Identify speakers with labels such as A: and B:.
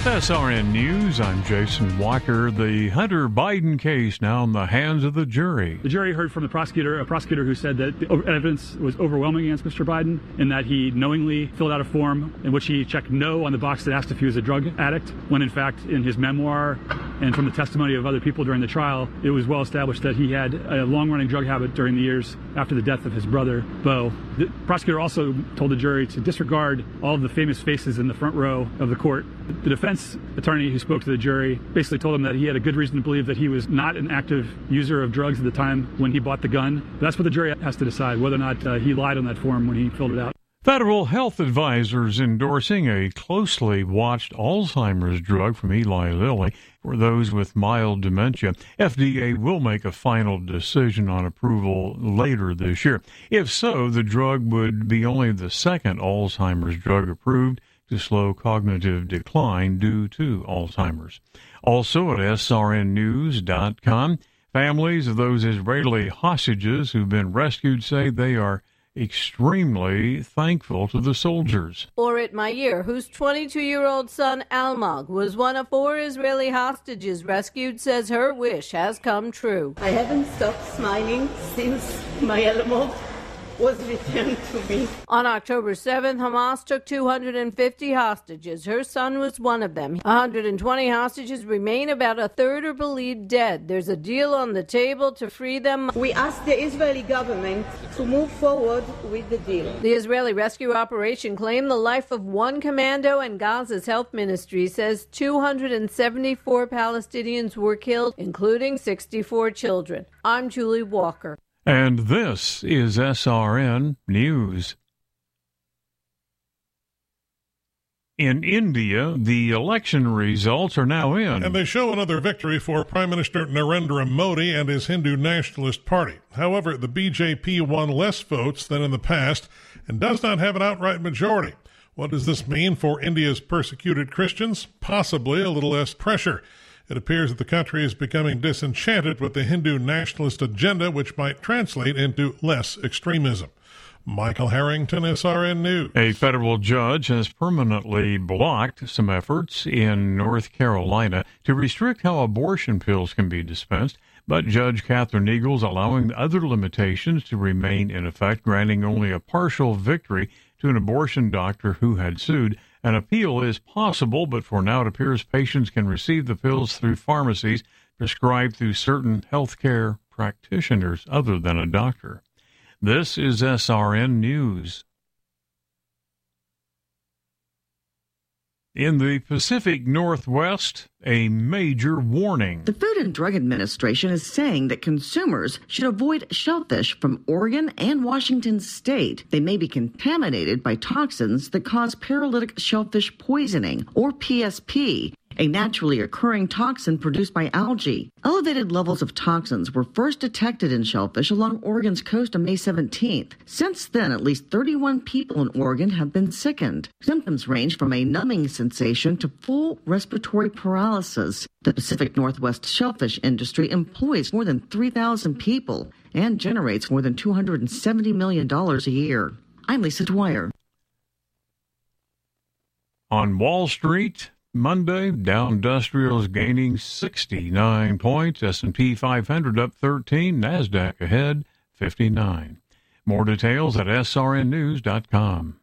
A: With SRN News, I'm Jason Walker. The Hunter Biden case now in the hands of the jury.
B: The jury heard from a prosecutor who said that the evidence was overwhelming against Mr. Biden and that he knowingly filled out a form in which he checked no on the box that asked if he was a drug addict, when in fact in his memoir and from the testimony of other people during the trial, it was well established that he had a long-running drug habit during the years after the death of his brother, Bo. The prosecutor also told the jury to disregard all of the famous faces in the front row of the court. The defense attorney who spoke to the jury basically told him that he had a good reason to believe that he was not an active user of drugs at the time when he bought the gun. That's what the jury has to decide, whether or not he lied on that form when he filled it out.
A: Federal health advisors endorsing a closely watched Alzheimer's drug from Eli Lilly for those with mild dementia. FDA will make a final decision on approval later this year. If so, the drug would be only the second Alzheimer's drug approved to slow cognitive decline due to Alzheimer's. Also at srnnews.com, families of those Israeli hostages who've been rescued say they are extremely thankful to the soldiers.
C: Orit Meir, whose 22-year-old son Almog was one of 4 Israeli hostages rescued, says her wish has come true.
D: I haven't stopped smiling since my Almog was returned to me.
C: On October 7th, Hamas took 250 hostages. Her son was one of them. 120 hostages remain. About a third are believed dead. There's a deal on the table to free them.
D: We asked the Israeli government to move forward with the deal.
C: The Israeli rescue operation claimed the life of one commando, and Gaza's health ministry says 274 Palestinians were killed, including 64 children. I'm Julie Walker.
A: And this is SRN News. In India, the election results are now in.
E: And they show another victory for Prime Minister Narendra Modi and his Hindu Nationalist Party. However, the BJP won less votes than in the past and does not have an outright majority. What does this mean for India's persecuted Christians? Possibly a little less pressure. It appears that the country is becoming disenchanted with the Hindu nationalist agenda, which might translate into less extremism. Michael Harrington, SRN News.
A: A federal judge has permanently blocked some efforts in North Carolina to restrict how abortion pills can be dispensed, but Judge Catherine Eagles allowing other limitations to remain in effect, granting only a partial victory to an abortion doctor who had sued. An appeal is possible, but for now it appears patients can receive the pills through pharmacies prescribed through certain healthcare practitioners other than a doctor. This is SRN News. In the Pacific Northwest, a major warning.
F: The Food and Drug Administration is saying that consumers should avoid shellfish from Oregon and Washington state. They may be contaminated by toxins that cause paralytic shellfish poisoning, or PSP, a naturally occurring toxin produced by algae. Elevated levels of toxins were first detected in shellfish along Oregon's coast on May 17th. Since then, at least 31 people in Oregon have been sickened. Symptoms range from a numbing sensation to full respiratory paralysis. The Pacific Northwest shellfish industry employs more than 3,000 people and generates more than $270 million a year. I'm Lisa Dwyer.
A: On Wall Street, Monday, Dow Industrials gaining 69 points, S&P 500 up 13, NASDAQ ahead 59. More details at srnnews.com.